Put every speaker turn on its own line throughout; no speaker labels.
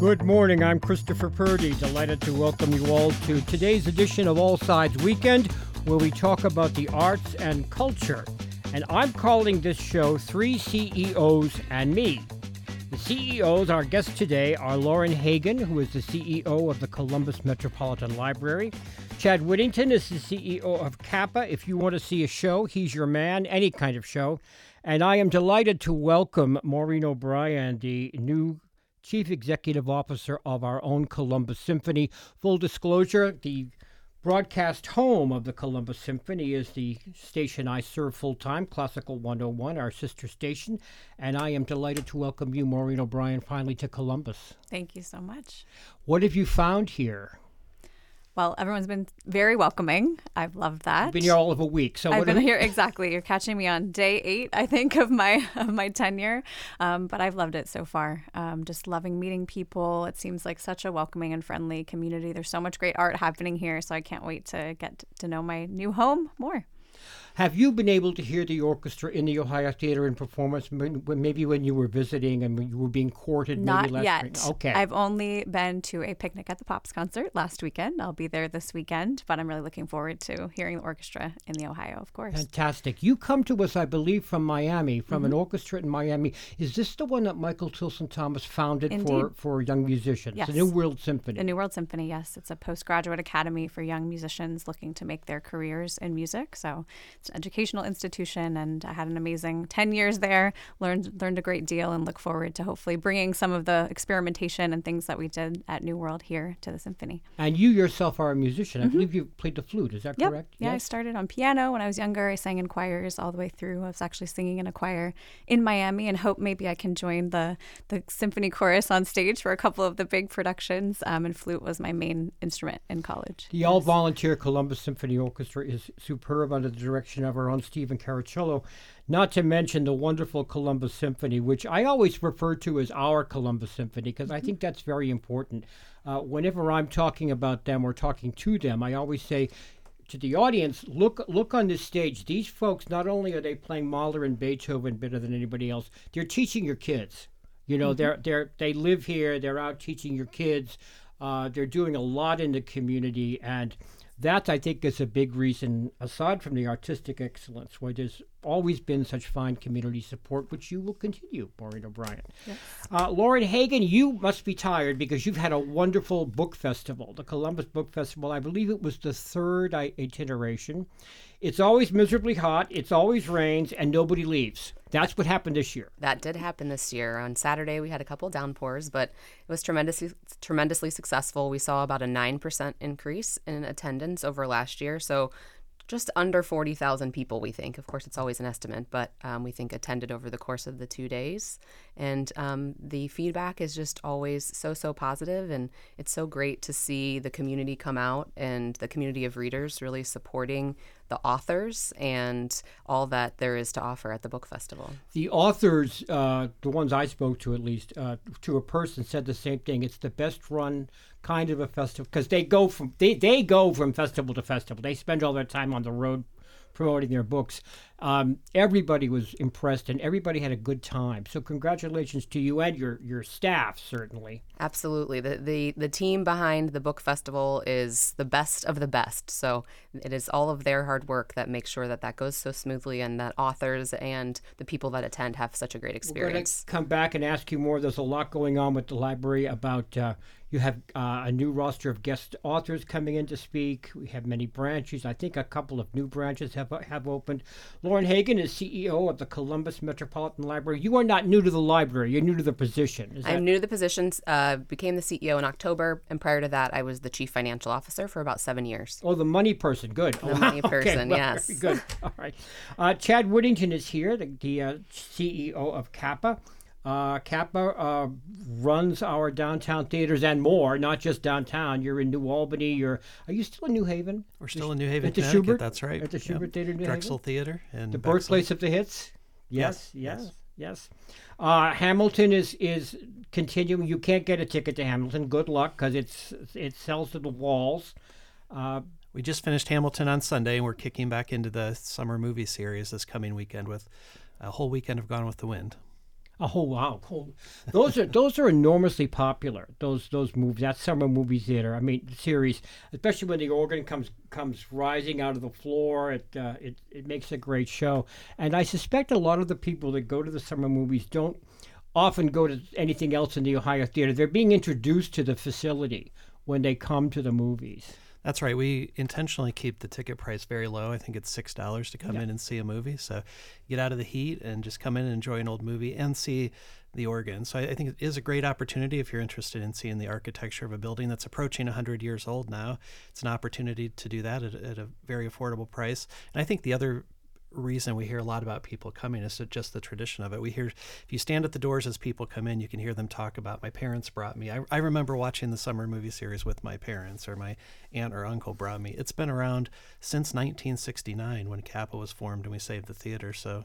Good morning, I'm Christopher Purdy, delighted to welcome you all to today's edition of All Sides Weekend, where we talk about the arts and culture. And I'm calling this show Three CEOs and Me. The CEOs, our guests today, are Lauren Hagen, who is the CEO of the Columbus Metropolitan Library. Chad Whittington is the CEO of Kappa. If you want to see a show, he's your man, any kind of show. And I am delighted to welcome Maureen O'Brien, the new Chief Executive Officer of our own Columbus Symphony. Full disclosure, the broadcast home of the Columbus Symphony is the station I serve full-time, Classical 101, our sister station. And I am delighted to welcome you, Maureen O'Brien, finally to Columbus.
Thank you so much.
What have you found here?
Well, everyone's been very welcoming. I've loved that.
You've been here all of a week. So
I've been here, exactly. You're catching me on day 8, I think, of my tenure. But I've loved it so far. Just loving meeting people. It seems like such a welcoming and friendly community. There's so much great art happening here, so I can't wait to get to know my new home more.
Have you been able to hear the orchestra in the Ohio Theater in performance, maybe when you were visiting and when you were being courted?
Not
maybe last
yet.
Spring? Okay.
I've only been to a Picnic at the Pops concert last weekend. I'll be there this weekend, but I'm really looking forward to hearing the orchestra in the Ohio, of course.
Fantastic. You come to us, I believe, from Miami, from an orchestra in Miami. Is this the one that Michael Tilson Thomas founded for young musicians?
Yes.
The New World Symphony.
The New World Symphony, yes. It's a postgraduate academy for young musicians looking to make their careers in music. So it's an educational institution, and I had an amazing 10 years there, learned a great deal, and look forward to hopefully bringing some of the experimentation and things that we did at New World here to the symphony.
And you yourself are a musician. I believe you played the flute. Is that correct?
Yeah, yes? I started on piano when I was younger. I sang in choirs all the way through. I was actually singing in a choir in Miami and hope maybe I can join the symphony chorus on stage for a couple of the big productions. And flute was my main instrument in college.
The all-volunteer Columbus Symphony Orchestra is superb under the direction of our own Stephen Caracciolo, not to mention the wonderful Columbus Symphony, which I always refer to as our Columbus Symphony, because I think that's very important. Whenever I'm talking about them or talking to them, I always say to the audience, look on this stage. These folks, not only are they playing Mahler and Beethoven better than anybody else, they're teaching your kids. You know, they live here, they're out teaching your kids. They're doing a lot in the community, and that, I think, is a big reason, aside from the artistic excellence, where there's always been such fine community support, which you will continue, Maureen O'Brien.
Yes.
Lauren Hagen, you must be tired because you've had a wonderful book festival, the Columbus Book Festival. I believe it was the third iteration. It's always miserably hot, it's always rains, and nobody leaves. That's what happened this year.
That did happen this year. On Saturday, we had a couple downpours, but it was tremendously successful. We saw about a 9% increase in attendance over last year. So just under 40,000 people, we think. Of course, it's always an estimate, but we think attended over the course of the 2 days. And the feedback is just always so positive, and it's so great to see the community come out and the community of readers really supporting the authors and all that there is to offer at the book festival.
The authors, the ones I spoke to at least, to a person said the same thing. It's the best run kind of a festival because they go from festival to festival. They spend all their time on the road promoting their books. Everybody was impressed and everybody had a good time. So congratulations to you and your staff, certainly.
Absolutely. The team behind the book festival is the best of the best. So it is all of their hard work that makes sure that goes so smoothly and that authors and the people that attend have such a great experience.
We're going to come back and ask you more. There's a lot going on with the library about you have a new roster of guest authors coming in to speak. We have many branches. I think a couple of new branches have opened. Lauren Hagen is CEO of the Columbus Metropolitan Library. You are not new to the library. You're new to the position.
I'm new to the position. Became the CEO in October, and prior to that, I was the Chief Financial Officer for about 7 years.
Oh, the money person. Good.
The money person,
well,
yes.
Very good. All right. Chad Whittington is here, the CEO of Kappa. Kappa runs our downtown theaters and more, not just downtown. You're in New Albany. Are you still in New Haven?
We're still in New Haven,
at the
Connecticut.
Schubert?
That's right.
At the Schubert Theater in New
Drexel
Haven?
Theater. And
the birthplace of the hits? Yes. Hamilton is continuing. You can't get a ticket to Hamilton. Good luck, because it sells to the walls.
We just finished Hamilton on Sunday, and we're kicking back into the summer movie series this coming weekend with a whole weekend of Gone with the Wind.
Oh wow, cool. Those are enormously popular. Those movies, that summer movie theater. I mean, series, especially when the organ comes rising out of the floor. It makes a great show. And I suspect a lot of the people that go to the summer movies don't often go to anything else in the Ohio Theater. They're being introduced to the facility when they come to the movies.
That's right. We intentionally keep the ticket price very low. I think it's $6 to come in and see a movie. So get out of the heat and just come in and enjoy an old movie and see the organ. So I think it is a great opportunity if you're interested in seeing the architecture of a building that's approaching 100 years old now. It's an opportunity to do that at a very affordable price. And I think the other reason we hear a lot about people coming is just the tradition of it. We hear, if you stand at the doors as people come in, you can hear them talk about, my parents brought me. I remember watching the summer movie series with my parents, or my aunt or uncle brought me. It's been around since 1969 when CAPA was formed and we saved the theater. So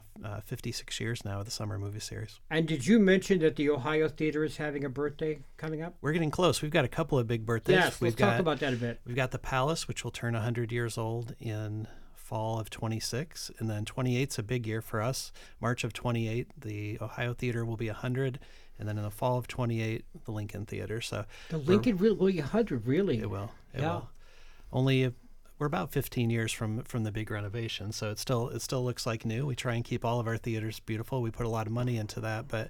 56 years now of the summer movie series.
And did you mention that the Ohio Theater is having a birthday coming up?
We're getting close. We've got a couple of big birthdays.
Yes, let's talk about that a bit.
We've got the Palace, which will turn 100 years old in fall of 26, and then 28's a big year for us. March of 28, the Ohio Theater will be 100, and then in the fall of 28, the Lincoln Theater. So
the Lincoln will be 100, really?
It will. It will. Only we're about 15 years from the big renovation, so it still looks like new. We try and keep all of our theaters beautiful. We put a lot of money into that, but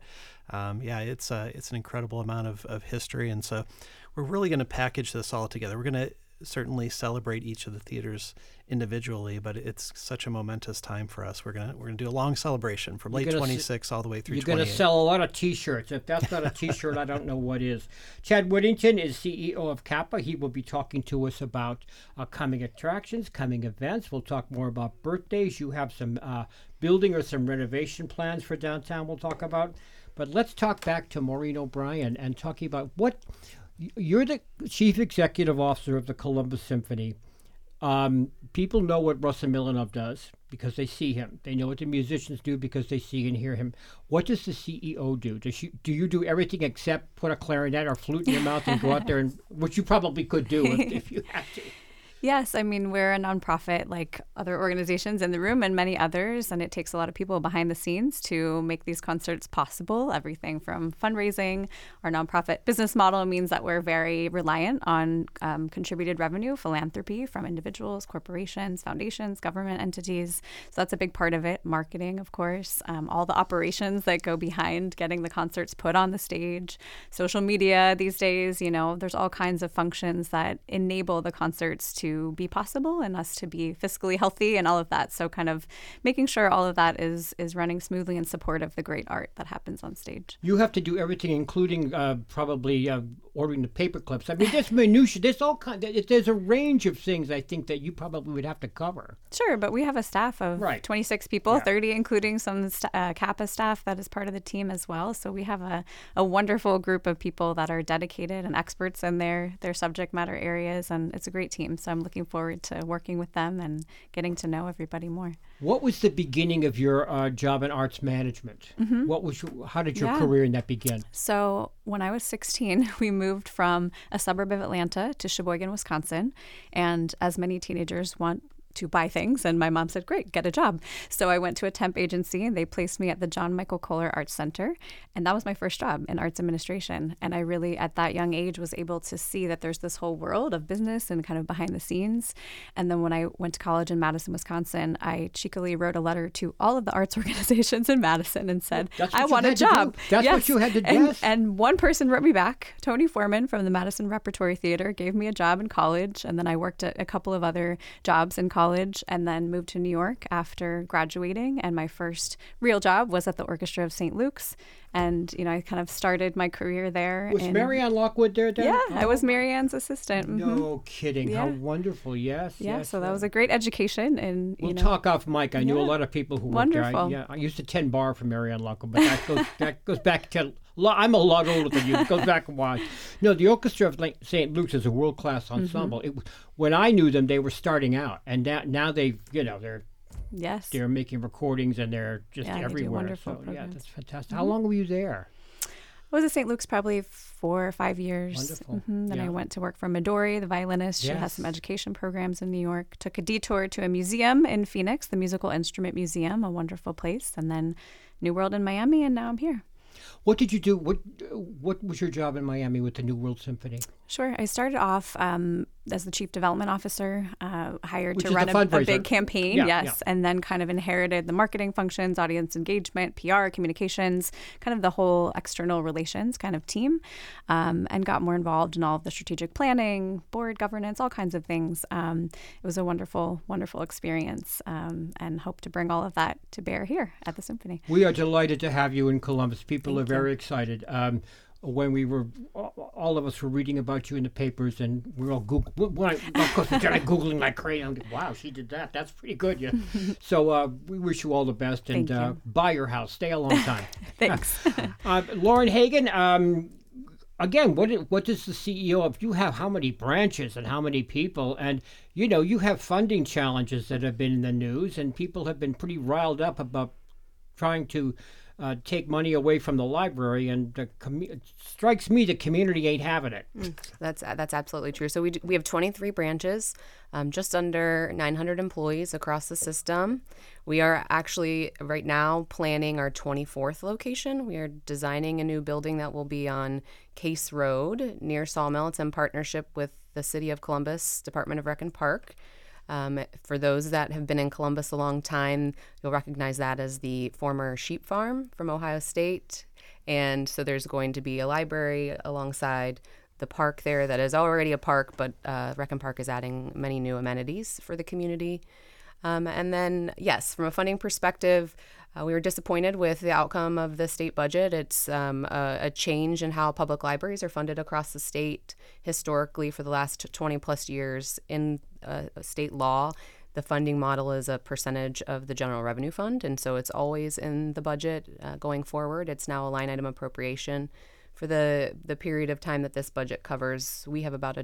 it's an incredible amount of history, and so we're really going to package this all together. We're going to certainly celebrate each of the theaters individually, but it's such a momentous time for us. We're gonna do a long celebration from late 26 all the way through 28.
You're going to sell a lot of T-shirts. If that's not a T-shirt, I don't know what is. Chad Whittington is CEO of CAPA. He will be talking to us about coming attractions, coming events. We'll talk more about birthdays. You have some building or some renovation plans for downtown we'll talk about. But let's talk back to Maureen O'Brien and talking about what... You're the chief executive officer of the Columbus Symphony. People know what Russell Milanov does because they see him. They know what the musicians do because they see and hear him. What does the CEO do? Do you do everything except put a clarinet or flute in your mouth and go out there, and which you probably could do if you had to?
Yes, I mean, we're a nonprofit like other organizations in the room and many others, and it takes a lot of people behind the scenes to make these concerts possible. Everything from fundraising. Our nonprofit business model means that we're very reliant on contributed revenue, philanthropy from individuals, corporations, foundations, government entities. So that's a big part of it. Marketing, of course, all the operations that go behind getting the concerts put on the stage, social media these days, there's all kinds of functions that enable the concerts to be possible and us to be fiscally healthy and all of that. So kind of making sure all of that is running smoothly in support of the great art that happens on stage.
You have to do everything, including probably ordering the paper clips. I mean, there's minutiae. There's a range of things I think that you probably would have to cover.
Sure, but we have a staff of 26 people, 30 including some CAPA staff that is part of the team as well. So we have a wonderful group of people that are dedicated and experts in their subject matter areas, and it's a great team. So I'm looking forward to working with them and getting to know everybody more.
What was the beginning of your job in arts management? Mm-hmm. How did your career in that begin?
So when I was 16, we moved from a suburb of Atlanta to Sheboygan, Wisconsin. And as many teenagers want to buy things, and my mom said, great, get a job. So I went to a temp agency and they placed me at the John Michael Kohler Arts Center, and that was my first job in arts administration. And I really, at that young age, was able to see that there's this whole world of business and kind of behind the scenes. And then when I went to college in Madison, Wisconsin, I cheekily wrote a letter to all of the arts organizations in Madison and said, I want a job.
That's what you had to do.
And one person wrote me back. Tony Foreman from the Madison Repertory Theater gave me a job in college, and then I worked at a couple of other jobs in college and then moved to New York after graduating. And my first real job was at the Orchestra of St. Luke's. And, I kind of started my career there.
Was Marianne Lockwood there then?
Yeah, I was Marianne's assistant.
Mm-hmm. No kidding. Yeah. How wonderful. Yes.
Yeah, so that was a great education. And
we'll talk off mic. I knew a lot of people who worked there. I used to tend bar for Marianne Lockwood, but that goes back to... I'm a lot older than you. It goes back a while. No, the Orchestra of St. Luke's is a world-class ensemble. Mm-hmm. When I knew them, they were starting out, and now they've, they're making recordings and they're just everywhere. They do wonderful programs. That's fantastic. Mm-hmm. How long were you there?
I was at St. Luke's probably 4 or 5 years.
Wonderful.
Mm-hmm. Then I went to work for Midori, the violinist. She has some education programs in New York. Took a detour to a museum in Phoenix, the Musical Instrument Museum, a wonderful place, and then New World in Miami, and now I'm here.
What did you do? What was your job in Miami with the New World Symphony?
Sure. I started off as the chief development officer, hired
Which
to
is
run
the
a
fundraiser.
big campaign,
Yeah,
yes,
yeah.
and then kind of inherited the marketing functions, audience engagement, PR, communications, kind of the whole external relations kind of team, and got more involved in all of the strategic planning, board governance, all kinds of things. It was a wonderful, wonderful experience, and hope to bring all of that to bear here at the Symphony.
We are delighted to have you in Columbus. People
Thank
are very excited. When we were, all of us were reading about you in the papers, and we were all of course, we started Googling like crazy. I'm like, wow, she did that. That's pretty good. Yeah. So we wish you all the best, and
Thank you.
buy your house. Stay a long time.
Thanks.
Lauren Hagen, again, what does the CEO of, you have how many branches and how many people, and you have funding challenges that have been in the news, and people have been pretty riled up about trying to take money away from the library, and it strikes me the community ain't having it.
That's absolutely true. So we have 23 branches, just under 900 employees across the system. We are actually right now planning our 24th location. We are designing a new building that will be on Case Road near Sawmill. It's in partnership with the City of Columbus Department of Rec and Park. For those that have been in Columbus a long time, you'll recognize that as the former sheep farm from Ohio State. And so there's going to be a library alongside the park there that is already a park, but Rec and Park is adding many new amenities for the community. And then, yes, from a funding perspective, we were disappointed with the outcome of the state budget. It's a change in how public libraries are funded across the state. Historically, for the last 20 plus years in state law, the funding model is a percentage of the general revenue fund. And so it's always in the budget going forward. It's now a line item appropriation. For the period of time that this budget covers, we have about a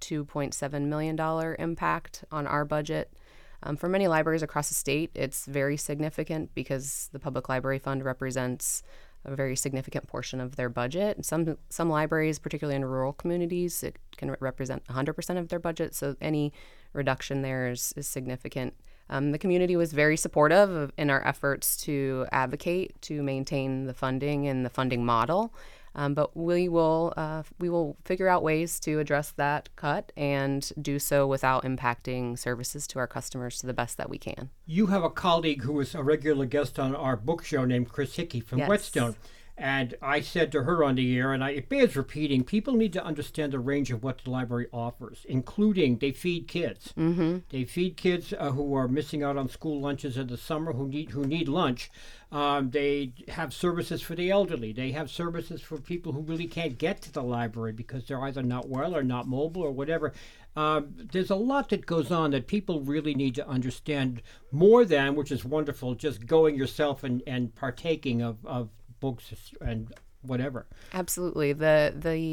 $2.7 million impact on our budget. For many libraries across the state, it's very significant because the Public Library Fund represents a very significant portion of their budget. Some libraries, particularly in rural communities, it can represent 100% of their budget, so any reduction there is significant. The community was very supportive in our efforts to advocate to maintain the funding and the funding model. But we will figure out ways to address that cut and do so without impacting services to our customers to the best that we can.
You have a colleague who is a regular guest on our book show named Chris Hickey from
Yes.
Whetstone. And I said to her on the air, and it bears repeating, people need to understand the range of what the library offers, including they feed kids. Mm-hmm. They feed kids who are missing out on school lunches in the summer, who need lunch. They have services for the elderly. They have services for people who really can't get to the library because they're either not well or not mobile or whatever. There's a lot that goes on that people really need to understand more than, which is wonderful, just going yourself and partaking of books and whatever.
Absolutely. The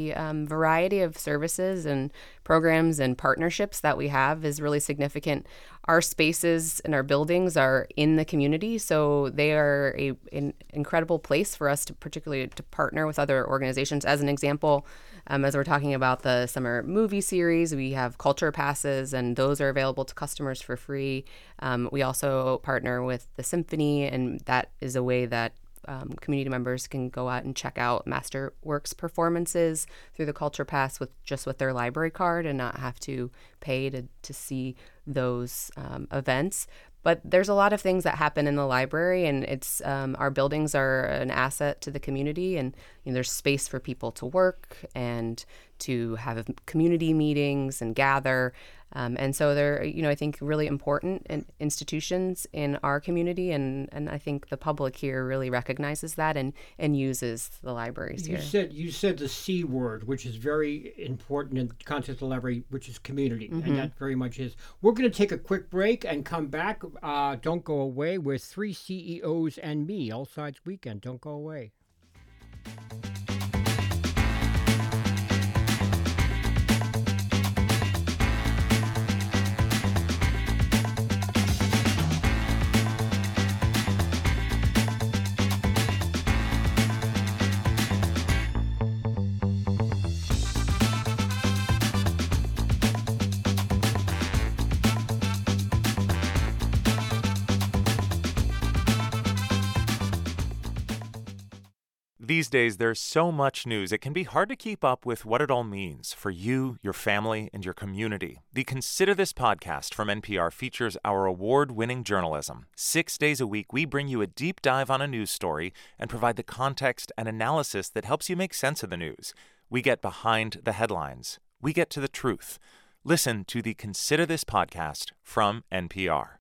variety of services and programs and partnerships that we have is really significant. Our spaces and our buildings are in the community, so they are an incredible place for us to particularly to partner with other organizations. As an example, as we're talking about the summer movie series, we have culture passes, and those are available to customers for free. We also partner with the Symphony, and that is a way that community members can go out and check out Masterworks performances through the Culture Pass with their library card and not have to pay to see those events. But there's a lot of things that happen in the library, and it's our buildings are an asset to the community, and there's space for people to work and to have community meetings and gather. And so they're, I think, really important institutions in our community, and I think the public here really recognizes that and uses the libraries here.
You said the C word, which is very important in the context of the library, which is community, and that very much is. We're going to take a quick break and come back. Don't go away. We're three CEOs and me, All Sides Weekend. Don't go away.
These days, there's so much news, it can be hard to keep up with what it all means for you, your family, and your community. The Consider This podcast from NPR features our award-winning journalism. 6 days a week, we bring you a deep dive on a news story and provide the context and analysis that helps you make sense of the news. We get behind the headlines. We get to the truth. Listen to the Consider This podcast from NPR.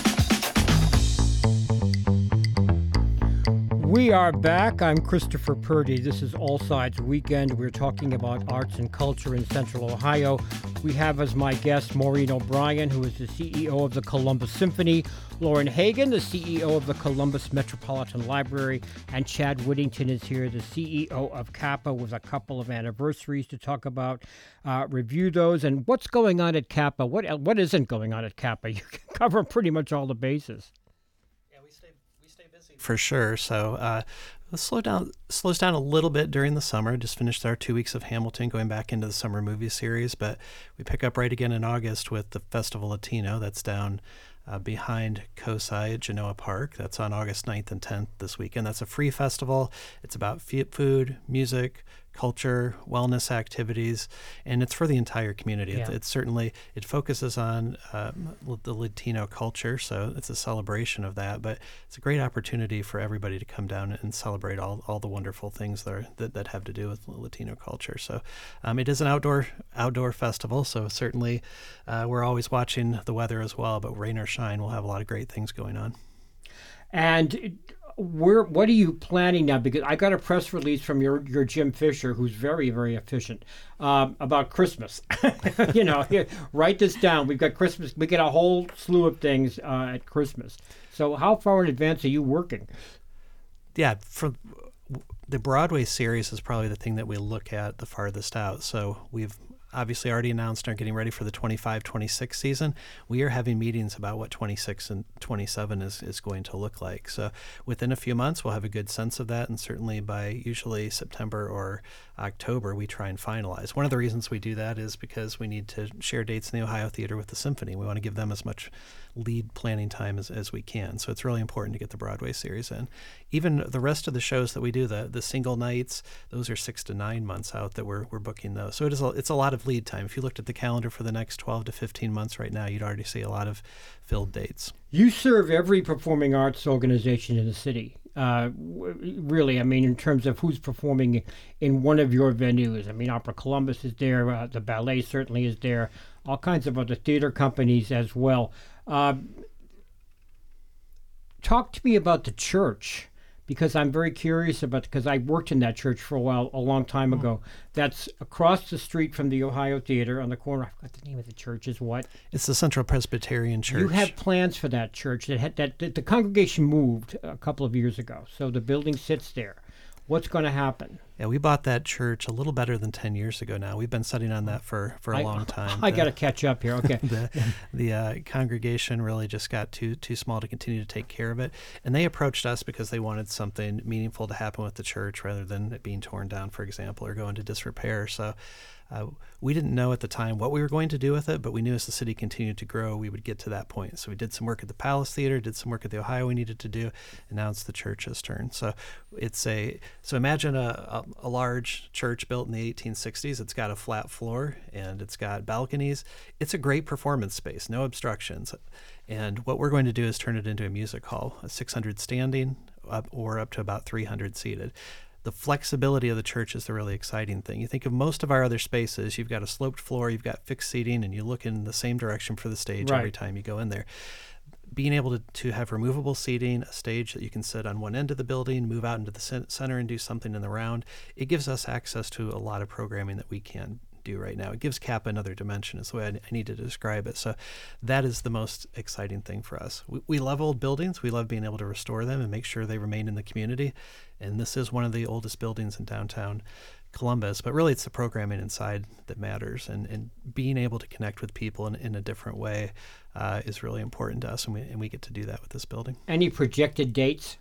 We are back. I'm Christopher Purdy. This is All Sides Weekend. We're talking about arts and culture in Central Ohio. We have as my guest Maureen O'Brien, who is the CEO of the Columbus Symphony, Lauren Hagen, the CEO of the Columbus Metropolitan Library, and Chad Whittington is here, the CEO of CAPA, with a couple of anniversaries to talk about, review those, and what's going on at CAPA. What isn't going on at CAPA? You can cover pretty much all the bases.
For sure. So let's slows down a little bit during the summer. Just finished our 2 weeks of Hamilton, going back into the summer movie series. But we pick up right again in August with the Festival Latino. That's down behind COSI at Genoa Park. That's on August 9th and 10th this weekend. That's a free festival. It's about food, music, culture, wellness activities, and it's for the entire community.
Yeah.
It's certainly, it focuses on the Latino culture, so it's a celebration of that, but it's a great opportunity for everybody to come down and celebrate all the wonderful things that have to do with Latino culture. So it is an outdoor festival, so certainly we're always watching the weather as well, but rain or shine, we'll have a lot of great things going on.
And what are you planning now? Because I got a press release from your Jim Fisher, who's very, very efficient, about Christmas. Here, write this down. We've got Christmas. We get a whole slew of things at Christmas. So how far in advance are you working?
Yeah, for the Broadway series is probably the thing that we look at the farthest out. So we've obviously already announced and are getting ready for the 25-26 season. We are having meetings about what 26 and 27 is going to look like. So within a few months, we'll have a good sense of that. And certainly by usually September or October, we try and finalize. One of the reasons we do that is because we need to share dates in the Ohio Theater with the Symphony. We want to give them as much lead planning time as we can. So it's really important to get the Broadway series in. Even the rest of the shows that we do, the single nights, those are 6 to 9 months out that we're booking those. So it's a lot of lead time. If you looked at the calendar for the next 12 to 15 months right now, you'd already see a lot of filled dates.
You serve every performing arts organization in the city. Really, I mean, in terms of who's performing in one of your venues. I mean, Opera Columbus is there. The ballet certainly is there. All kinds of other theater companies as well. Talk to me about the church, because I'm very curious because I worked in that church for a long time ago. That's across the street from the Ohio Theater on the corner. I forgot the name of the church is what?
It's the Central Presbyterian Church.
You have plans for that church. That the congregation moved a couple of years ago, so the building sits there. What's going to happen?
Yeah, we bought that church a little better than 10 years ago now. We've been sitting on that for a long time.
I got to catch up here. Okay.
The congregation really just got too small to continue to take care of it. And they approached us because they wanted something meaningful to happen with the church rather than it being torn down, for example, or go into disrepair. So we didn't know at the time what we were going to do with it, but we knew as the city continued to grow, we would get to that point. So we did some work at the Palace Theater, did some work at the Ohio we needed to do, and now it's the church's turn. So so imagine a large church built in the 1860s. It's got a flat floor and it's got balconies. It's a great performance space, no obstructions. And what we're going to do is turn it into a music hall, a 600 standing or up to about 300 seated. The flexibility of the church is the really exciting thing. You think of most of our other spaces, you've got a sloped floor, you've got fixed seating, and you look in the same direction for the stage every time you go in there. Being able to have removable seating, a stage that you can sit on one end of the building, move out into the center and do something in the round, it gives us access to a lot of programming that we can't do right now. It gives CAPA another dimension is the way I need to describe it. So that is the most exciting thing for us. We love old buildings. We love being able to restore them and make sure they remain in the community. And this is one of the oldest buildings in downtown Columbus, but really it's the programming inside that matters, and being able to connect with people in a different way is really important to us, and we get to do that with this building.
Any projected dates?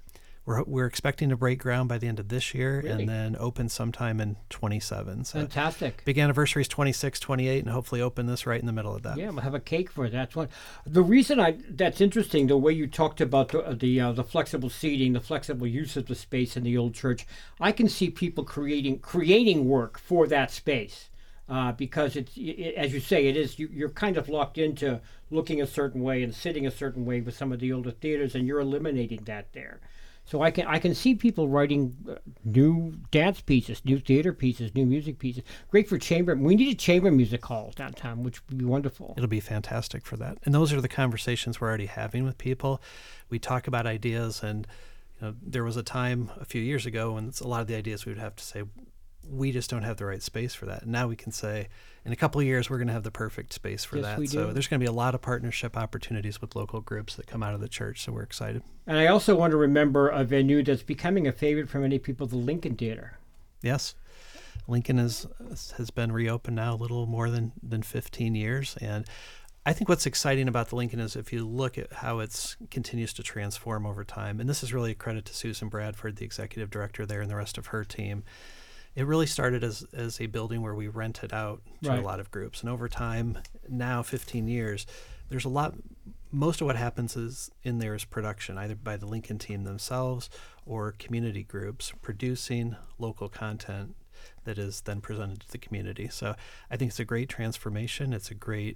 we're expecting to break ground by the end of this year,
Really?
and then open sometime in 27. So
Fantastic.
big anniversary is 26, 28, and hopefully open this right in the middle of that.
Yeah, we'll have a cake for it. That's one. The reason that's interesting, the way you talked about the flexible seating, the flexible use of the space in the old church. I can see people creating work for that space because as you say, it is you're kind of locked into looking a certain way and sitting a certain way with some of the older theaters, and you're eliminating that there. So I can see people writing new dance pieces, new theater pieces, new music pieces. Great for chamber. We need a chamber music hall downtown, which would be wonderful.
It'll be fantastic for that. And those are the conversations we're already having with people. We talk about ideas, and there was a time a few years ago when a lot of the ideas we would have to say, we just don't have the right space for that. And now we can say, in a couple of years, we're going to have the perfect space for that. So there's going to be a lot of partnership opportunities with local groups that come out of the church. So we're excited.
And I also want to remember a venue that's becoming a favorite for many people, the Lincoln Theater.
Yes. Lincoln has been reopened now a little more than 15 years. And I think what's exciting about the Lincoln is if you look at how it continues to transform over time, and this is really a credit to Susan Bradford, the executive director there, and the rest of her team. It really started as a building where we rented out to a lot of groups. And over time, now 15 years, there's most of what happens in there is production, either by the Lincoln team themselves or community groups producing local content that is then presented to the community. So I think it's a great transformation. It's a great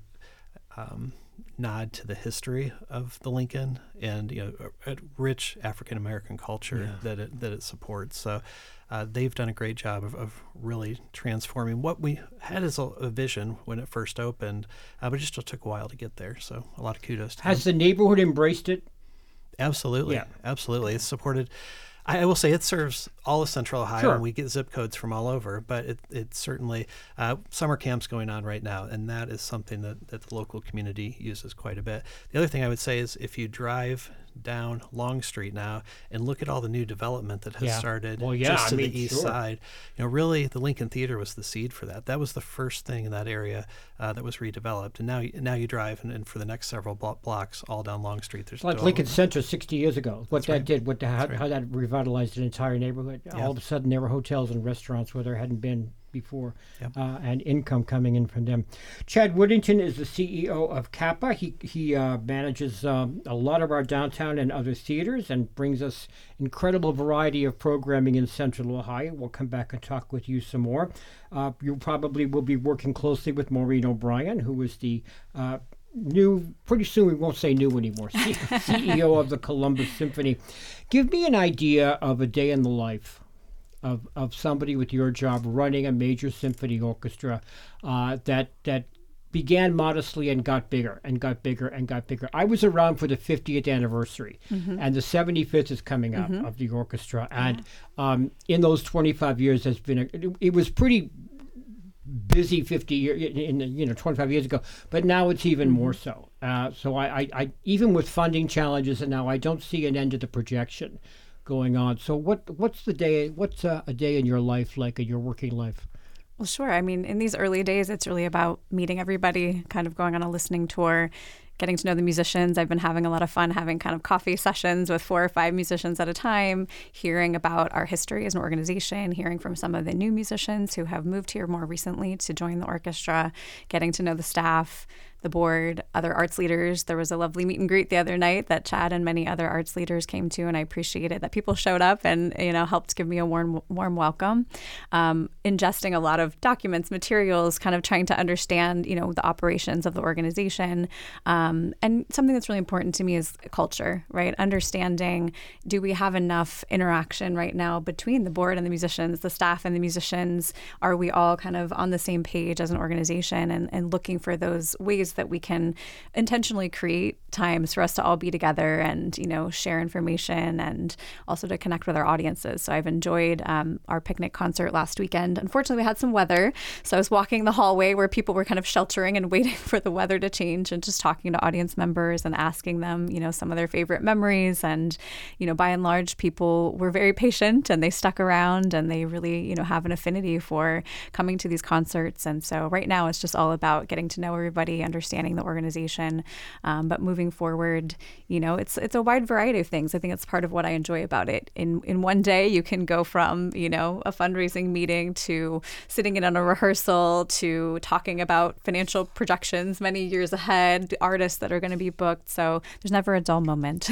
nod to the history of the Lincoln and a rich African American culture that it supports. So they've done a great job of really transforming what we had as a vision when it first opened, but it just took a while to get there. So a lot of kudos to them.
Has the neighborhood embraced it?
Absolutely.
Yeah.
Absolutely. It's supported. I will say it serves all of Central Ohio, and we get zip codes from all over, but it certainly, summer camp's going on right now, and that is something that the local community uses quite a bit. The other thing I would say is if you drive down Long Street now and look at all the new development that has started just to the east side, really the Lincoln Theater was the seed for that. That was the first thing in that area that was redeveloped, and now you drive and for the next several blocks all down Long Street. There's
like Lincoln Center 60 years ago. What that did, how that revitalized an entire neighborhood. All of a sudden there were hotels and restaurants where there hadn't been before, and income coming in from them. Chad Woodington is the CEO of Kappa. He manages a lot of our downtown and other theaters and brings us incredible variety of programming in Central Ohio. We'll come back and talk with you some more. You probably will be working closely with Maureen O'Brien, who is the pretty soon we won't say new anymore, CEO of the Columbus Symphony. Give me an idea of a day in the life of somebody with your job running a major symphony orchestra that began modestly and got bigger and got bigger and got bigger. I was around for the 50th anniversary, and the 75th is coming up of the orchestra. And in those 25 years, it was pretty busy 25 years ago, but now it's even more so. So I even with funding challenges, and now I don't see an end to the projection going on. So what's a day in your life like, in your working life?
Well, sure. I mean, in these early days, it's really about meeting everybody, kind of going on a listening tour, getting to know the musicians. I've been having a lot of fun having kind of coffee sessions with 4 or 5 musicians at a time, hearing about our history as an organization, hearing from some of the new musicians who have moved here more recently to join the orchestra, getting to know the staff, the board, other arts leaders. There was a lovely meet and greet the other night that Chad and many other arts leaders came to, and I appreciated that people showed up and helped give me a warm welcome. Ingesting a lot of documents, materials, kind of trying to understand the operations of the organization. And something that's really important to me is culture, right? Understanding, do we have enough interaction right now between the board and the musicians, the staff and the musicians? Are we all kind of on the same page as an organization and looking for those ways that we can intentionally create times for us to all be together and, share information and also to connect with our audiences. So I've enjoyed our picnic concert last weekend. Unfortunately, we had some weather. So I was walking the hallway where people were kind of sheltering and waiting for the weather to change and just talking to audience members and asking them, some of their favorite memories. And, by and large, people were very patient and they stuck around and they really, have an affinity for coming to these concerts. And so right now it's just all about getting to know everybody, understanding understanding the organization. But moving forward, it's a wide variety of things. I think it's part of what I enjoy about it. In one day, you can go from, a fundraising meeting to sitting in on a rehearsal to talking about financial projections many years ahead, artists that are going to be booked. So there's never a dull moment.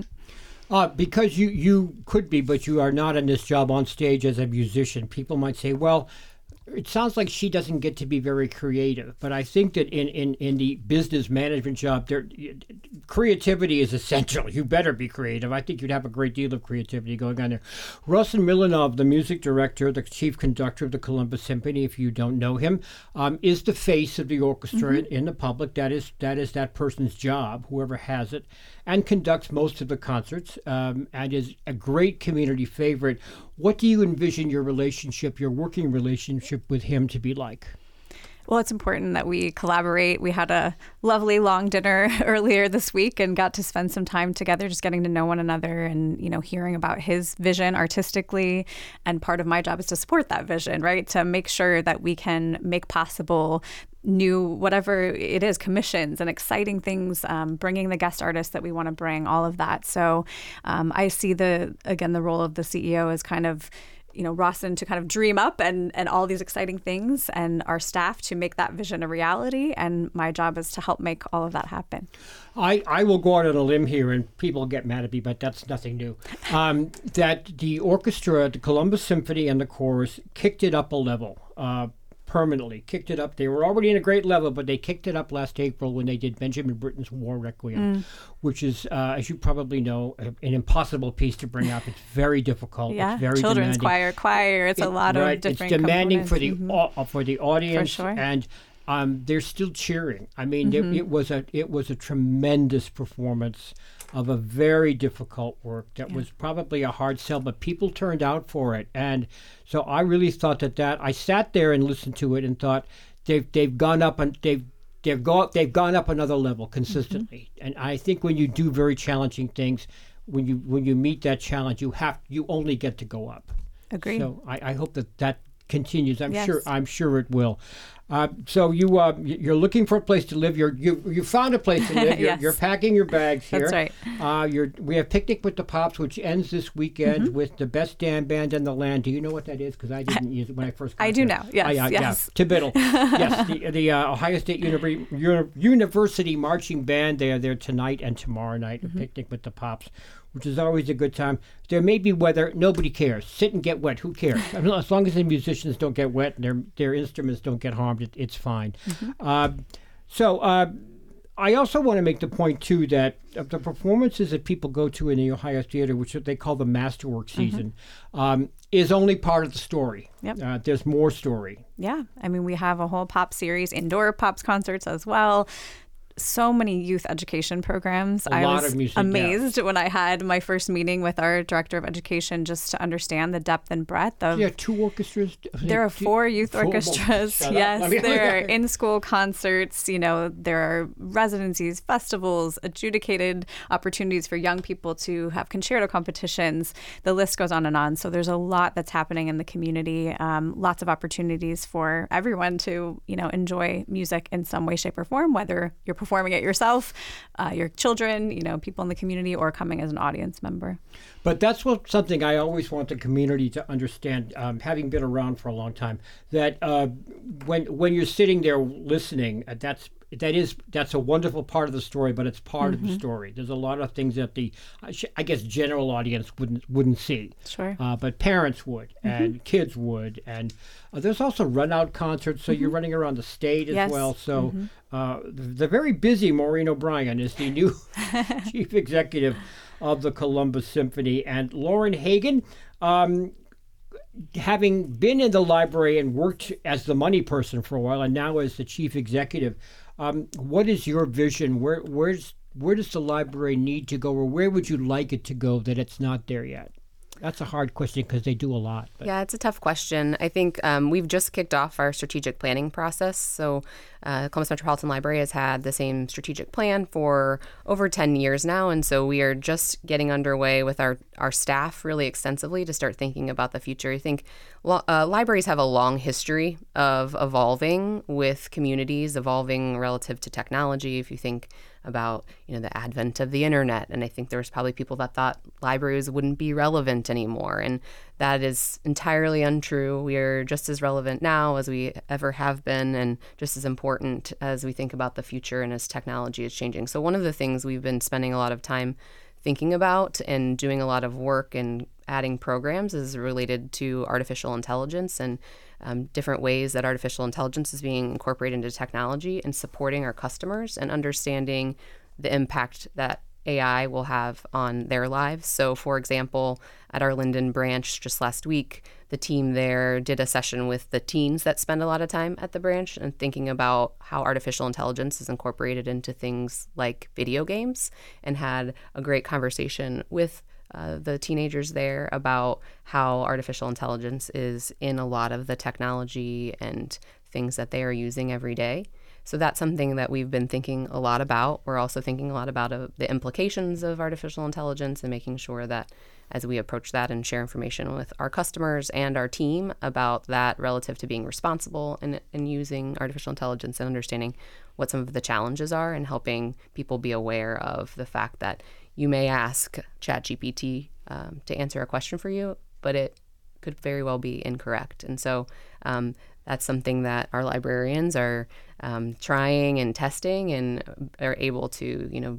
Because you could be, but you are not in this job on stage as a musician. People might say, well, it sounds like she doesn't get to be very creative. But I think that in the business management job, creativity is essential. You better be creative. I think you'd have a great deal of creativity going on there. Russell Milanov, the music director, the chief conductor of the Columbus Symphony, if you don't know him, is the face of the orchestra in the public. That is that person's job, whoever has it, and conducts most of the concerts, and is a great community favorite. What do you envision your working relationship with him to be like?
Well, it's important that we collaborate. We had a lovely long dinner earlier this week and got to spend some time together just getting to know one another and, hearing about his vision artistically. And part of my job is to support that vision, right? To make sure that we can make possible new, whatever it is, commissions and exciting things, bringing the guest artists that we want to bring, all of that. So I see the role of the CEO as kind of, Rawson to kind of dream up and all these exciting things, and our staff to make that vision a reality. And my job is to help make all of that happen.
I will go out on a limb here, and people get mad at me, but that's nothing new. That the orchestra, the Columbus Symphony and the chorus, kicked it up a level. Permanently kicked it up. They were already in a great level, but they kicked it up last April when they did Benjamin Britten's War Requiem, which is, as you probably know, an impossible piece to bring up. It's very difficult.
Yeah,
it's very
children's
demanding.
choir. It's a lot of different.
It's demanding
components.
for the audience,
For sure.
and they're still cheering. I mean, it was a tremendous performance of a very difficult work that was probably a hard sell, but people turned out for it. And so I really thought that I sat there and listened to it and thought they've gone up and they've gone up another level consistently. And I think when you do very challenging things, when you meet that challenge, you only get to go up.
Agree.
So I hope that continues.
Yes.
I'm sure it will. So you're looking for a place to live. You found a place to live.
Yes.
You're packing your bags here.
That's right.
We have Picnic with the Pops, which ends this weekend with the best damn band in the land. Do you know what that is? Because I didn't use it when I first got
I do
there.
now. Yes.
Yeah.
Yes.
Tibittle. Yes. The Ohio State University Marching Band. They are there tonight and tomorrow night at Picnic with the Pops, which is always a good time. There may be weather. Nobody cares. Sit and get wet. Who cares? I mean, as long as the musicians don't get wet and their instruments don't get harmed, it's fine. I also want to make the point, too, that the performances that people go to in the Ohio Theater, which they call the Masterwork season, is only part of the story.
Yep.
There's more story.
Yeah. I mean, we have a whole pop series, indoor pops concerts as well. So many youth education programs. I was amazed when I had my first meeting with our director of education just to understand the depth and breadth of.
Yeah, 2 orchestras.
There are 4 youth orchestras. Yes, there are in-school concerts. There are residencies, festivals, adjudicated opportunities for young people to have concerto competitions. The list goes on and on. So there's a lot that's happening in the community. Lots of opportunities for everyone to, enjoy music in some way, shape, or form, whether you're performing it yourself, your children, people in the community, or coming as an audience member.
But that's something I always want the community to understand, having been around for a long time, that when you're sitting there listening, that's a wonderful part of the story, but it's part of the story. There's a lot of things that the, I guess, general audience wouldn't see.
Sure.
But parents would, and kids would, and there's also run-out concerts, so you're running around the state as well. So the very busy Maureen O'Brien is the new chief executive of the Columbus Symphony, and Lauren Hagen, having been in the library and worked as the money person for a while, and now as the chief executive, what is your vision? Where does the library need to go, or where would you like it to go that it's not there yet? That's a hard question because they do a lot. But.
Yeah, it's a tough question. I think we've just kicked off our strategic planning process. So Columbus Metropolitan Library has had the same strategic plan for over 10 years now. And so we are just getting underway with our staff really extensively to start thinking about the future. I think libraries have a long history of evolving with communities, evolving relative to technology. If you think about the advent of the internet, and I think there was probably people that thought libraries wouldn't be relevant anymore, and that is entirely untrue. We are just as relevant now as we ever have been, and just as important as we think about the future and as technology is changing. So one of the things we've been spending a lot of time thinking about and doing a lot of work and adding programs is related to artificial intelligence and different ways that artificial intelligence is being incorporated into technology and supporting our customers and understanding the impact that AI will have on their lives. So, for example, at our Linden branch just last week, the team there did a session with the teens that spend a lot of time at the branch and thinking about how artificial intelligence is incorporated into things like video games, and had a great conversation with the teenagers there about how artificial intelligence is in a lot of the technology and things that they are using every day. So that's something that we've been thinking a lot about. We're also thinking a lot about the implications of artificial intelligence and making sure that as we approach that and share information with our customers and our team about that relative to being responsible and using artificial intelligence and understanding what some of the challenges are and helping people be aware of the fact that you may ask ChatGPT to answer a question for you, but it could very well be incorrect. And so that's something that our librarians are trying and testing and are able to,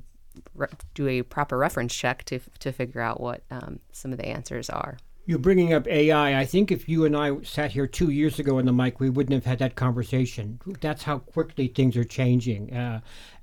do a proper reference check to figure out what some of the answers are.
You're bringing up AI. I think if you and I sat here 2 years ago on the mic, we wouldn't have had that conversation. That's how quickly things are changing, and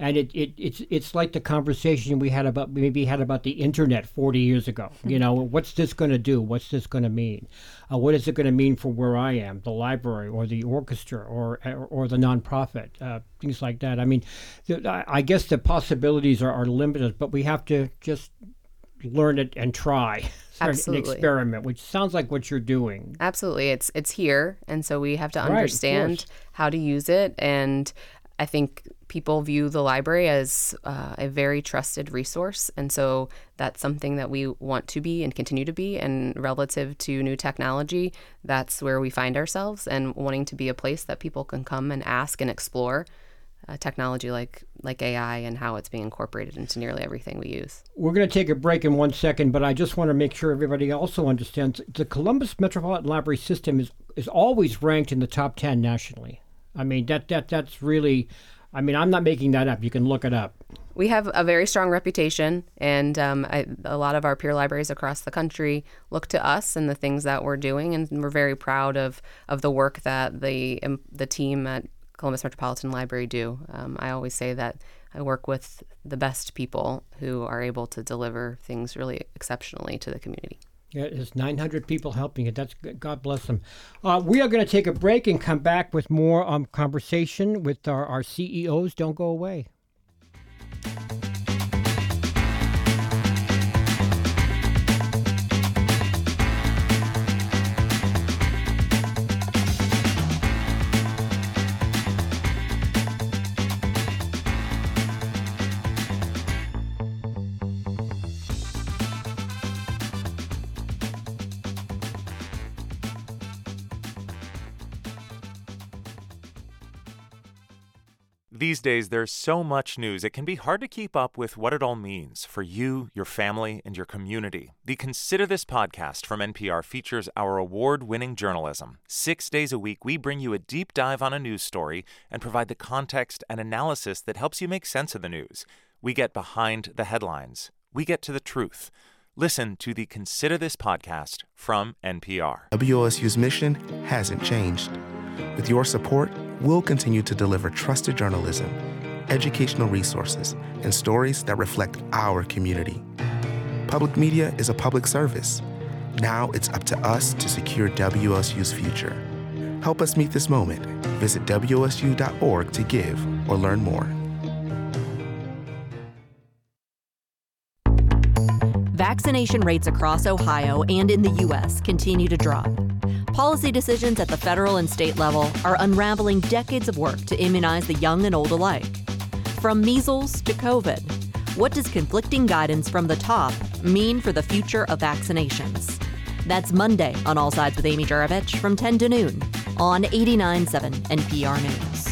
it's like the conversation we had about the internet 40 years ago. What's this going to do? What's this going to mean? What is it going to mean for where I am, the library or the orchestra or the nonprofit? Things like that. I mean, I guess the possibilities are limited, but we have to just learn it and try.
Absolutely.
An experiment, which sounds like what you're doing.
Absolutely. It's here. And so we have to understand how to use it. And I think people view the library as a very trusted resource. And so that's something that we want to be and continue to be. And relative to new technology, that's where we find ourselves, and wanting to be a place that people can come and ask and explore technology like AI and how it's being incorporated into nearly everything we use.
We're going to take a break in 1 second, but I just want to make sure everybody also understands the Columbus Metropolitan Library system is always ranked in the top 10 nationally. I mean, that's really, I'm not making that up. You can look it up.
We have a very strong reputation, and a lot of our peer libraries across the country look to us and the things that we're doing, and we're very proud of the work that the team at Columbus Metropolitan Library do. I always say that I work with the best people who are able to deliver things really exceptionally to the community.
Yeah, there's 900 people helping it. That's God bless them. We are going to take a break and come back with more conversation with our CEOs. Don't go away.
These days, there's so much news, it can be hard to keep up with what it all means for you, your family, and your community. The Consider This podcast from NPR features our award-winning journalism. 6 days a week, we bring you a deep dive on a news story and provide the context and analysis that helps you make sense of the news. We get behind the headlines. We get to the truth. Listen to the Consider This podcast from NPR.
WOSU's mission hasn't changed. With your support, we'll continue to deliver trusted journalism, educational resources, and stories that reflect our community. Public media is a public service. Now it's up to us to secure WOSU's future. Help us meet this moment. Visit WOSU.org to give or learn more.
Vaccination rates across Ohio and in the U.S. continue to drop. Policy decisions at the federal and state level are unraveling decades of work to immunize the young and old alike. From measles to COVID, what does conflicting guidance from the top mean for the future of vaccinations? That's Monday on All Sides with Amy Juravich from 10 to noon on 89.7 NPR News.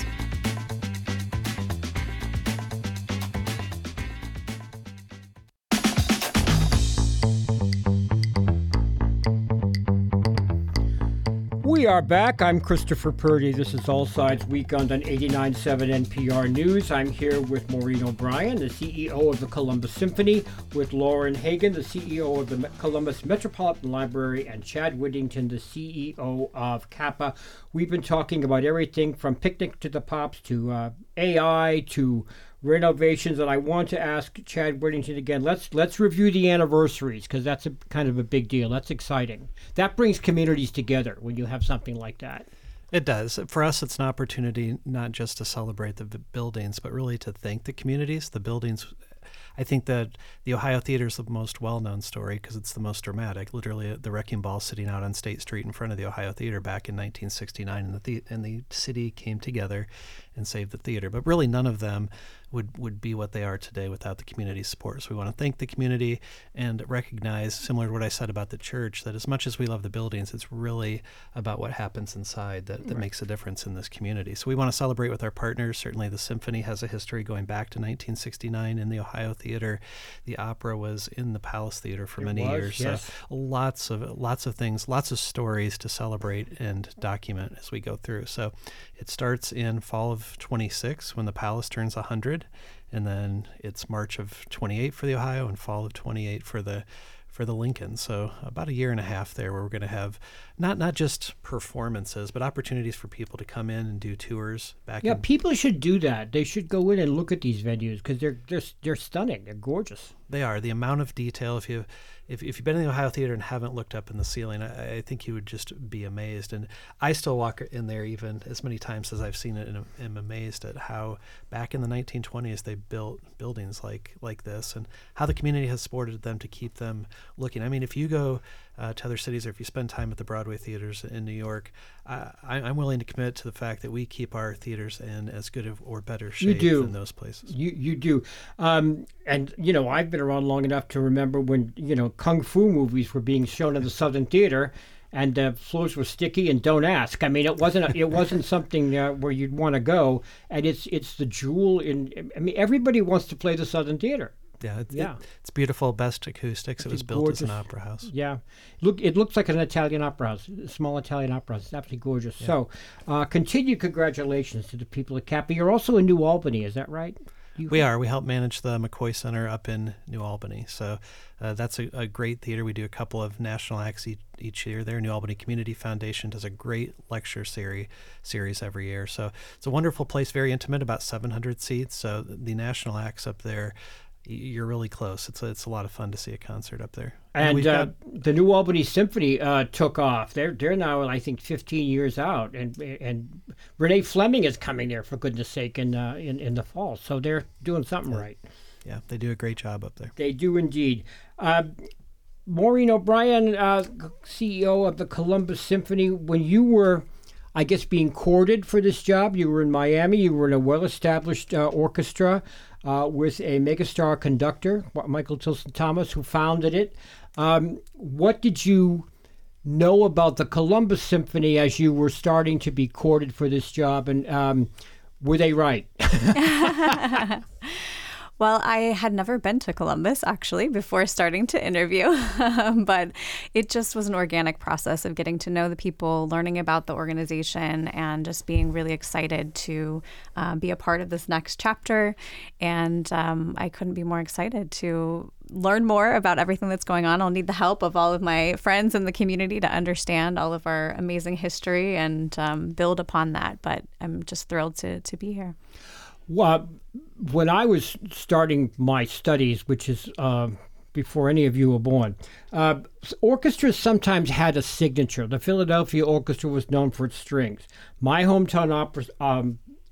We are back. I'm Christopher Purdy. This is All Sides Weekend on 89.7 NPR News. I'm here with Maureen O'Brien, the CEO of the Columbus Symphony, with Lauren Hagen, the CEO of the Columbus Metropolitan Library, and Chad Whittington, the CEO of CAPA. We've been talking about everything from Picnic to the Pops to AI to renovations, and I want to ask Chad Whittington again. Let's review the anniversaries, because that's a kind of a big deal. That's exciting. That brings communities together when you have something like that.
It does. For us, it's an opportunity not just to celebrate the buildings, but really to thank the communities. The buildings, I think that the Ohio Theater is the most well-known story because it's the most dramatic. Literally, the wrecking ball sitting out on State Street in front of the Ohio Theater back in 1969, and the city came together and saved the theater. But really, none of them would be what they are today without the community support. So we want to thank the community and recognize, similar to what I said about the church, that as much as we love the buildings, it's really about what happens inside that makes a difference in this community. So we want to celebrate with our partners. Certainly the symphony has a history going back to 1969 in the Ohio Theater. The opera was in the Palace Theater for many years. Yes. So lots of things, lots of stories to celebrate and document as we go through. So it starts in fall of 26 when the Palace turns 100. And then it's March of 28 for the Ohio and fall of 28 for the Lincoln. So about a year and a half there where we're going to have not just performances, but opportunities for people to come in and do tours back. Yeah,
people should do that. They should go in and look at these venues because they're stunning. They're gorgeous.
They are. The amount of detail, if you've been in the Ohio Theater and haven't looked up in the ceiling, I think you would just be amazed. And I still walk in there even as many times as I've seen it, and am amazed at how back in the 1920s they built buildings like this, and how the community has supported them to keep them looking. I mean, if you go to other cities, or if you spend time at the Broadway theaters in New York, I'm willing to commit to the fact that we keep our theaters in as good or better shape than those places.
You do. And, I've been around long enough to remember when, Kung Fu movies were being shown in the Southern Theater, and the floors were sticky, and don't ask. I mean, it wasn't something where you'd want to go, and it's the jewel in. I mean, everybody wants to play the Southern Theater.
Yeah, it's beautiful. Best acoustics. It was built gorgeous. As an opera house.
Yeah, it looks like an Italian opera house, a small Italian opera house. It's absolutely gorgeous. Yeah. So, continued congratulations to the people at CAPA. You're also in New Albany, is that right?
We are. We help manage the McCoy Center up in New Albany. So that's a great theater. We do a couple of national acts each year there. New Albany Community Foundation does a great lecture series every year. So it's a wonderful place, very intimate, about 700 seats. So the national acts up there, you're really close. It's a lot of fun to see a concert up there.
And the New Albany Symphony took off. They're now, I think, 15 years out, and Renee Fleming is coming there, for goodness sake, in the fall. So they're doing something right.
Yeah, they do a great job up there.
They do indeed. Maureen O'Brien, CEO of the Columbus Symphony, when you were, I guess, being courted for this job, you were in Miami. You were in a well-established orchestra with a megastar conductor, Michael Tilson Thomas, who founded it. What did you know about the Columbus Symphony as you were starting to be courted for this job, and were they right?
Well, I had never been to Columbus, actually, before starting to interview, but it just was an organic process of getting to know the people, learning about the organization, and just being really excited to be a part of this next chapter. And I couldn't be more excited to learn more about everything that's going on. I'll need the help of all of my friends in the community to understand all of our amazing history and build upon that. But I'm just thrilled to be here.
Well, when I was starting my studies, which is before any of you were born, orchestras sometimes had a signature. The Philadelphia Orchestra was known for its strings. My hometown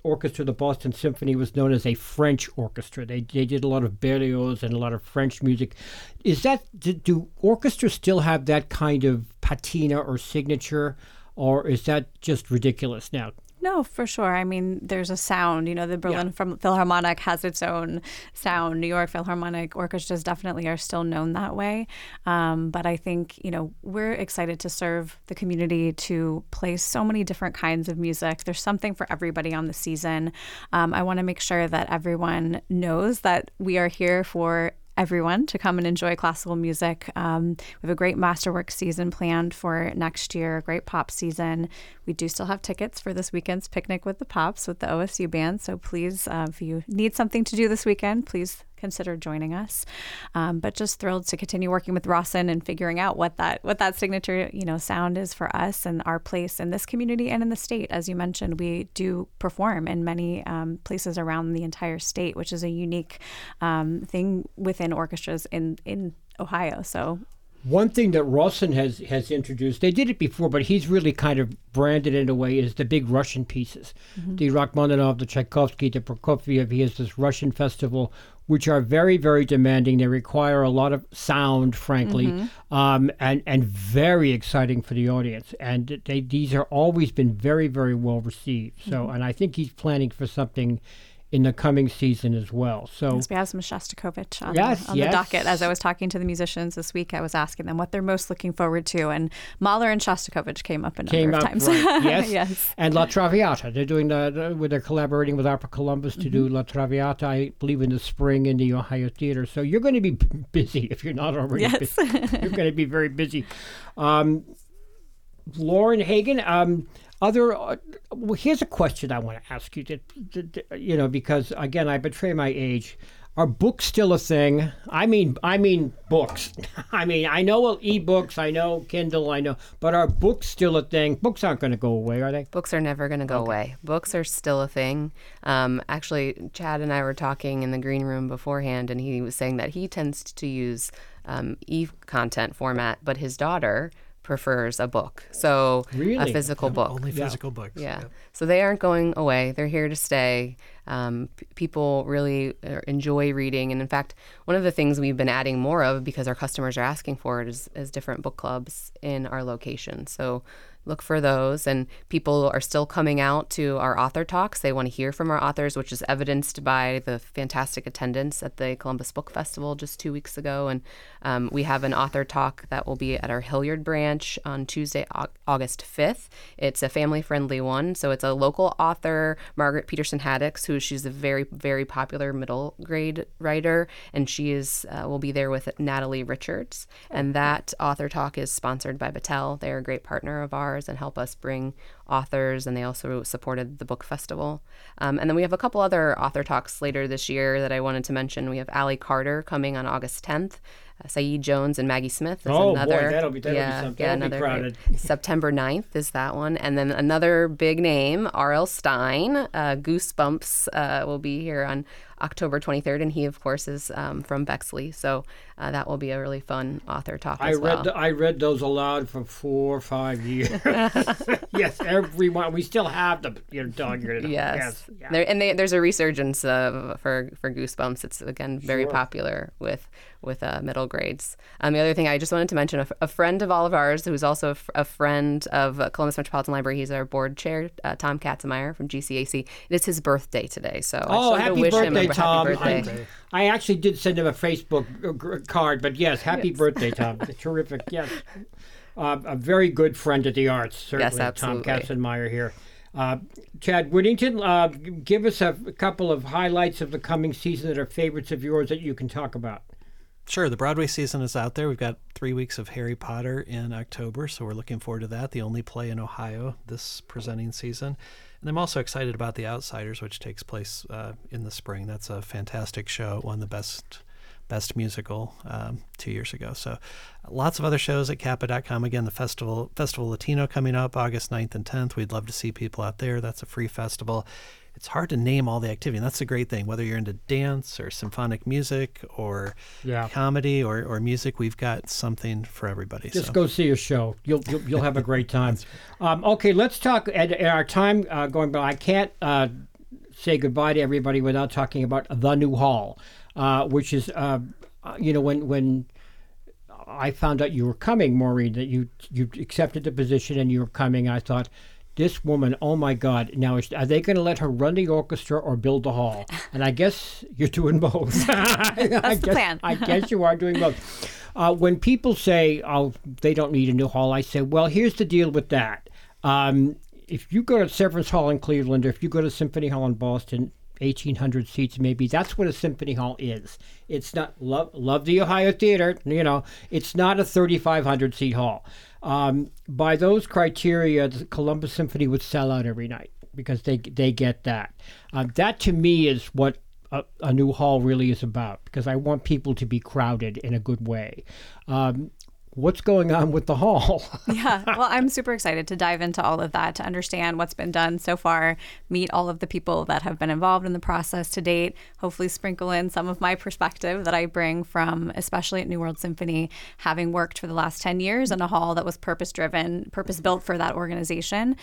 orchestra, the Boston Symphony, was known as a French orchestra. They did a lot of Berlioz and a lot of French music. Do orchestras still have that kind of patina or signature, or is that just ridiculous now?
No, for sure. I mean, there's a sound. The Berlin Philharmonic has its own sound. New York Philharmonic orchestras definitely are still known that way. But I think, we're excited to serve the community, to play so many different kinds of music. There's something for everybody on the season. I want to make sure that everyone knows that we are here for everyone to come and enjoy classical music. We have a great Masterworks season planned for next year, a great pop season. We do still have tickets for this weekend's Picnic with the Pops with the OSU band. So please, if you need something to do this weekend, please consider joining us. But just thrilled to continue working with Rawson and figuring out what that signature, sound is for us and our place in this community and in the state. As you mentioned, we do perform in many places around the entire state, which is a unique thing within orchestras in Ohio. So
one thing that Rawson has introduced, they did it before, but he's really kind of branded in a way, is the big Russian pieces. Mm-hmm. The Rachmaninoff, the Tchaikovsky, the Prokofiev. He has this Russian festival, which are very, very demanding. They require a lot of sound, frankly, and very exciting for the audience. And these are always been very, very well received. So, and I think he's planning for something in the coming season as well. So
yes, we have some Shostakovich on the docket. As I was talking to the musicians this week, I was asking them what they're most looking forward to, and Mahler and Shostakovich came up a number of times.
Right. Yes.
Yes.
And La Traviata. They're doing they're collaborating with Opera Columbus to do La Traviata, I believe, in the spring in the Ohio Theater. So you're going to be busy if you're not already busy. You're going to be very busy. Lauren Hagen, here's a question I want to ask you, because again, I betray my age. Are books still a thing? I mean books. I know e-books, I know Kindle, but are books still a thing? Books aren't going to go away, are they?
Books are never going to go away. Books are still a thing. Actually, Chad and I were talking in the green room beforehand, and he was saying that he tends to use e-content format, but his daughter prefers a book. So
really?
A physical book.
Only physical books.
Yeah. Yep. So they aren't going away. They're here to stay. People really enjoy reading. And in fact, one of the things we've been adding more of, because our customers are asking for it, is different book clubs in our location. So look for those. And people are still coming out to our author talks. They want to hear from our authors, which is evidenced by the fantastic attendance at the Columbus Book Festival just 2 weeks ago. And we have an author talk that will be at our Hilliard branch on Tuesday, August 5th. It's a family-friendly one. So it's a local author, Margaret Peterson Haddix, she's a very, very popular middle grade writer. And she will be there with Natalie Richards. And that author talk is sponsored by Battelle. They're a great partner of ours and help us bring authors, and they also supported the book festival. And then we have a couple other author talks later this year that I wanted to mention. We have Allie Carter coming on August 10th. Saeed Jones and Maggie Smith is another.
Boy, that'll be something. That'll be crowded.
September 9th is that one. And then another big name, R.L. Stein. Goosebumps will be here on October 23rd, and he, of course, is from Bexley. So that will be a really fun author talk as well.
I read those aloud for 4 or 5 years. Yes, everyone. We still have them. Dog eared.
Yes. Yeah. There's a resurgence for Goosebumps. It's, again, very popular with middle grades. The other thing I just wanted to mention, a friend of all of ours, who's also a friend of Columbus Metropolitan Library, he's our board chair, Tom Katzenmeyer from GCAC. It is his birthday today, so I just wanted to wish him a
Tom.
happy birthday.
I actually did send him a Facebook card, but yes, happy birthday, Tom. Terrific, yes. A very good friend of the arts, certainly.
Yes, absolutely.
Tom Katzenmeyer here. Chad Whittington, give us a couple of highlights of the coming season that are favorites of yours that you can talk about.
Sure. The Broadway season is out there. We've got 3 weeks of Harry Potter in October, so we're looking forward to that. The only play in Ohio this presenting season. And I'm also excited about The Outsiders, which takes place in the spring. That's a fantastic show. It won the best musical 2 years ago. So lots of other shows at kappa.com. Again, the Festival Latino coming up August 9th and 10th. We'd love to see people out there. That's a free festival. It's hard to name all the activity, and that's the great thing. Whether you're into dance or symphonic music or comedy or music, we've got something for everybody.
Just go see a show. You'll have a great time. Okay, let's talk at our time going by. I can't say goodbye to everybody without talking about the new hall, which is, when I found out you were coming, Maureen, that you accepted the position and you were coming, I thought, this woman, oh my God, now are they going to let her run the orchestra or build the hall? And I guess you're doing both.
That's the plan.
I guess you are doing both. When people say, oh, they don't need a new hall, I say, well, here's the deal with that. If you go to Severance Hall in Cleveland, or if you go to Symphony Hall in Boston, 1,800 seats maybe, that's what a symphony hall is. It's not, love the Ohio Theater, it's not a 3,500 seat hall. By those criteria, the Columbus Symphony would sell out every night because they get that. That to me is what a new hall really is about, because I want people to be crowded in a good way. What's going on with the hall?
Yeah, well, I'm super excited to dive into all of that, to understand what's been done so far, meet all of the people that have been involved in the process to date, hopefully sprinkle in some of my perspective that I bring from, especially at New World Symphony, having worked for the last 10 years in a hall that was purpose-driven, purpose-built for that organization.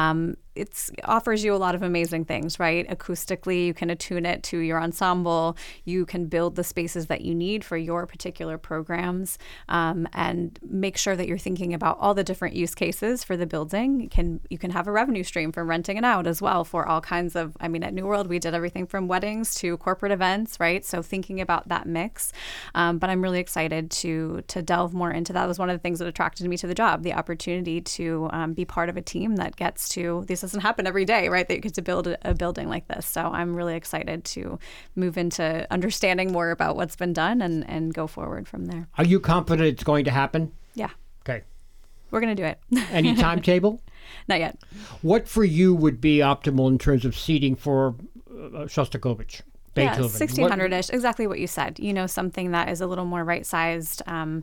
It offers you a lot of amazing things, right? Acoustically, you can attune it to your ensemble. You can build the spaces that you need for your particular programs, and make sure that you're thinking about all the different use cases for the building. You can have a revenue stream from renting it out as well for all kinds of, at New World, we did everything from weddings to corporate events, right? So thinking about that mix. But I'm really excited to delve more into that. It was one of the things that attracted me to the job, the opportunity to be part of a team that gets to, this doesn't happen every day, right? That you get to build a building like this. So I'm really excited to move into understanding more about what's been done and go forward from there.
Are you confident it's going to happen?
Yeah.
Okay.
We're going to do it.
Any timetable?
Not yet.
What for you would be optimal in terms of seating for Shostakovich? Beethoven.
Yeah, 1,600-ish, exactly what you said. Something that is a little more right-sized. And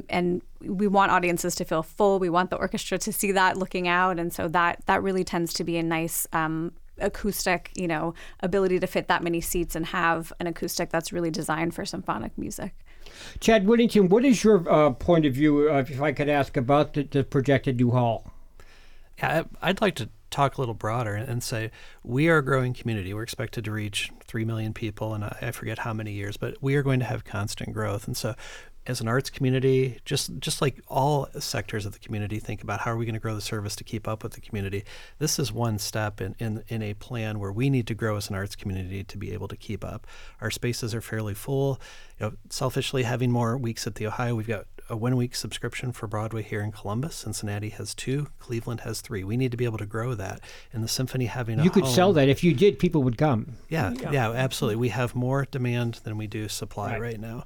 we want audiences to feel full. We want the orchestra to see that looking out. And so that really tends to be a nice acoustic, ability to fit that many seats and have an acoustic that's really designed for symphonic music.
Chad Whittington, what is your point of view, if I could ask, about the projected new hall?
Yeah, I'd like to talk a little broader and say we are a growing community. We're expected to reach 3 million people in I forget how many years, but we are going to have constant growth. And so as an arts community, just like all sectors of the community, think about how are we going to grow the service to keep up with the community. This is one step in a plan where we need to grow as an arts community to be able to keep up. Our spaces are fairly full. Selfishly, having more weeks at the Ohio, we've got a 1-week subscription for Broadway here in Columbus. Cincinnati has 2. Cleveland has 3. We need to be able to grow that. And the Symphony having
You could sell that. If you did, people would come.
Yeah, absolutely. We have more demand than we do supply right now.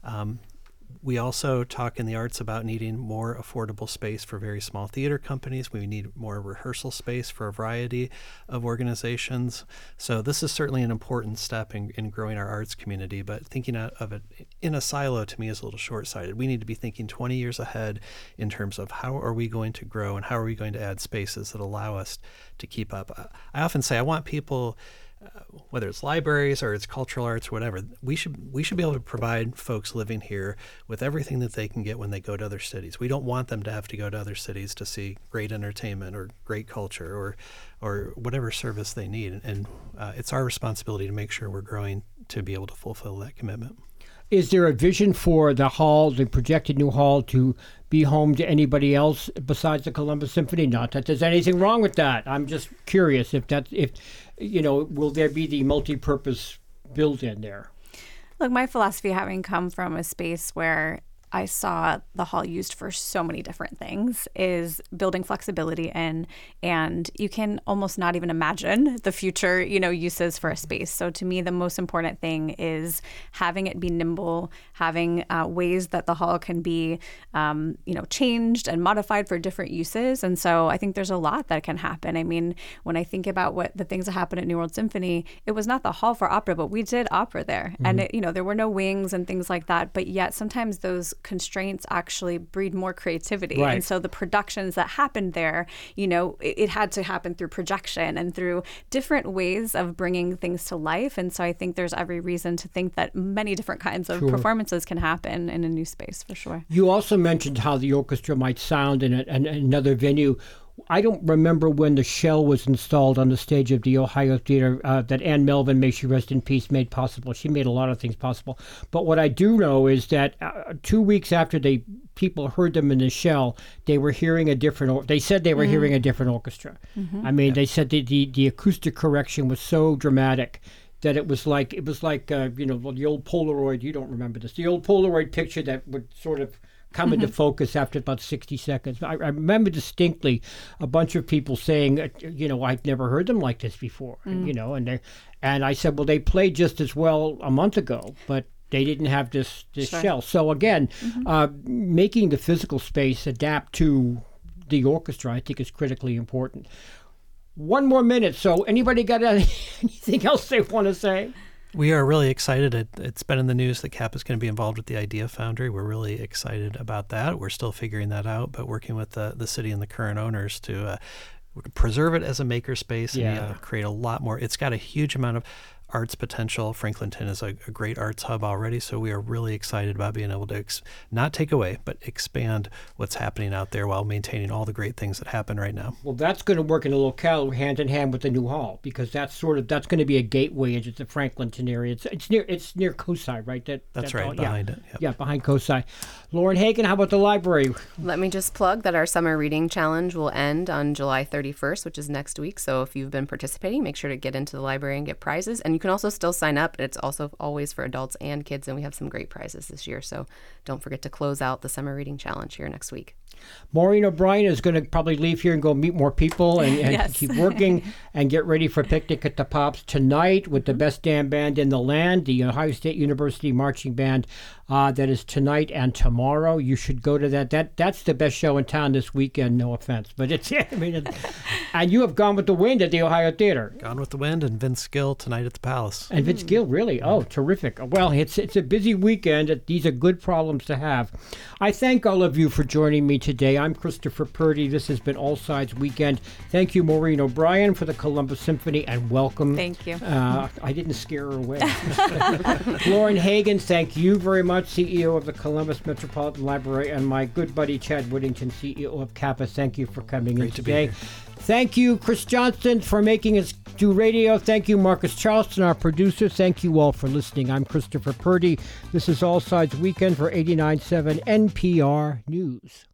We also talk in the arts about needing more affordable space for very small theater companies. We need more rehearsal space for a variety of organizations. So this is certainly an important step in growing our arts community, but thinking of it in a silo to me is a little short-sighted. We need to be thinking 20 years ahead in terms of how are we going to grow and how are we going to add spaces that allow us to keep up. I often say I want people, whether it's libraries or it's cultural arts, whatever, we should be able to provide folks living here with everything that they can get when they go to other cities. We don't want them to have to go to other cities to see great entertainment or great culture or whatever service they need. And it's our responsibility to make sure we're growing to be able to fulfill that commitment.
Is there a vision for the hall, the projected new hall, to be home to anybody else besides the Columbus Symphony? Not that there's anything wrong with that. I'm just curious if will there be the multi-purpose built in there?
Look, my philosophy, having come from a space where I saw the hall used for so many different things, is building flexibility in, and you can almost not even imagine the future, uses for a space. So to me, the most important thing is having it be nimble, having ways that the hall can be, changed and modified for different uses. And so I think there's a lot that can happen. When I think about what the things that happened at New World Symphony, it was not the hall for opera, but we did opera there. Mm-hmm. And there were no wings and things like that. But yet sometimes those constraints actually breed more creativity. Right. And so the productions that happened there, it had to happen through projection and through different ways of bringing things to life. And so I think there's every reason to think that many different kinds of performances can happen in a new space, for sure.
You also mentioned how the orchestra might sound in another venue. I don't remember when the shell was installed on the stage of the Ohio Theater that Ann Melvin, may she rest in peace, made possible. She made a lot of things possible. But what I do know is that 2 weeks after people heard them in the shell, they were hearing a different. They said they were hearing a different orchestra. Mm-hmm. I mean, they said the acoustic correction was so dramatic that it was like the old Polaroid. You don't remember this? The old Polaroid picture that would sort of come into focus after about 60 seconds. I remember distinctly a bunch of people saying, I'd never heard them like this before, and I said, well, they played just as well a month ago, but they didn't have this shell. So again, making the physical space adapt to the orchestra, I think, is critically important. 1 more minute. So anybody got anything else they want to say?
We are really excited. It's been in the news that CAP is going to be involved with the Idea Foundry. We're really excited about that. We're still figuring that out, but working with the city and the current owners to preserve it as a makerspace and create a lot more. It's got a huge amount of arts potential. Franklinton is a great arts hub already, so we are really excited about being able to not take away, but expand what's happening out there while maintaining all the great things that happen right now.
Well, that's going to work in a locale hand in hand with the new hall, because that's going to be a gateway into the Franklinton area. It's near COSI, right?
That's right, behind it. Yep.
Yeah, behind COSI. Lauren Hagen, how about the library?
Let me just plug that our summer reading challenge will end on July 31st, which is next week. So if you've been participating, make sure to get into the library and get prizes. And you can also still sign up. It's also always for adults and kids, and we have some great prizes this year. So don't forget to close out the summer reading challenge here next week.
Maureen O'Brien is going to probably leave here and go meet more people and
Yes.
keep working and get ready for Picnic at the Pops tonight with the best damn band in the land, the Ohio State University Marching Band. That is tonight and tomorrow. You should go to that. That's the best show in town this weekend. No offense, but and you have Gone with the Wind at the Ohio Theater.
Gone with the Wind and Vince Gill tonight at the Palace.
And Vince Gill, really? Oh, terrific. Well, it's a busy weekend. These are good problems to have. I thank all of you for joining me today. I'm Christopher Purdy. This has been All Sides Weekend. Thank you, Maureen O'Brien, for the Columbus Symphony, and welcome.
Thank you.
I didn't scare her away. Lauren Hagen, thank you very much, CEO of the Columbus Metropolitan Library, and my good buddy Chad Whittington, CEO of CAPA. Thank you for coming in today. Thank you, Chris Johnston, for making us do radio. Thank you, Marcus Charleston, our producer. Thank you all for listening. I'm Christopher Purdy. This is All Sides Weekend for 89.7 NPR News.